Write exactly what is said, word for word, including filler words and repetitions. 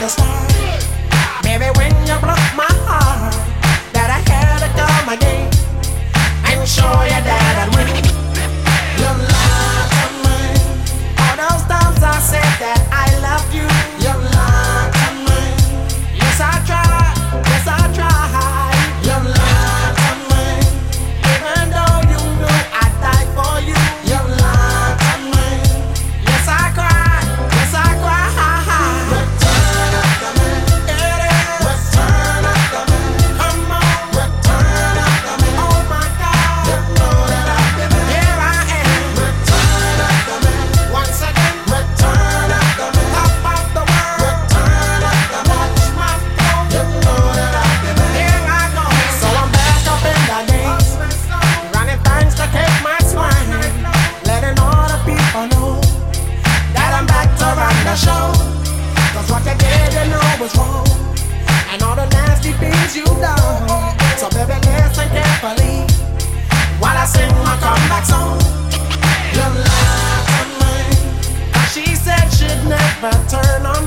the start. Baby, when you broke my heart, that I had to come again and show you that I'd win. You lied to me. All those times I said that I loved you. You lied to me. Yes, I tried. Yes, I tried. You lied to me. Even though you knew I'd die for you. You lied to me. Yes, I cried. Yes, I cried. Return of the man. It is. Return of the man. Come on. Return of the man. Oh my God. You know that I've been there. Here I am. Return of the man. Once again. Return of the man. Top of the world. Return of the man. Watch my flow. You know that I've been there. Here I go. So I'm back up in the day. Running things to take my swing. Letting all the people know that I'm back to run the show. Cause what you did, you know was wrong. And all the nasty things you done. So baby, listen carefully while I sing my comeback song. You lied to me. She said she'd never turn on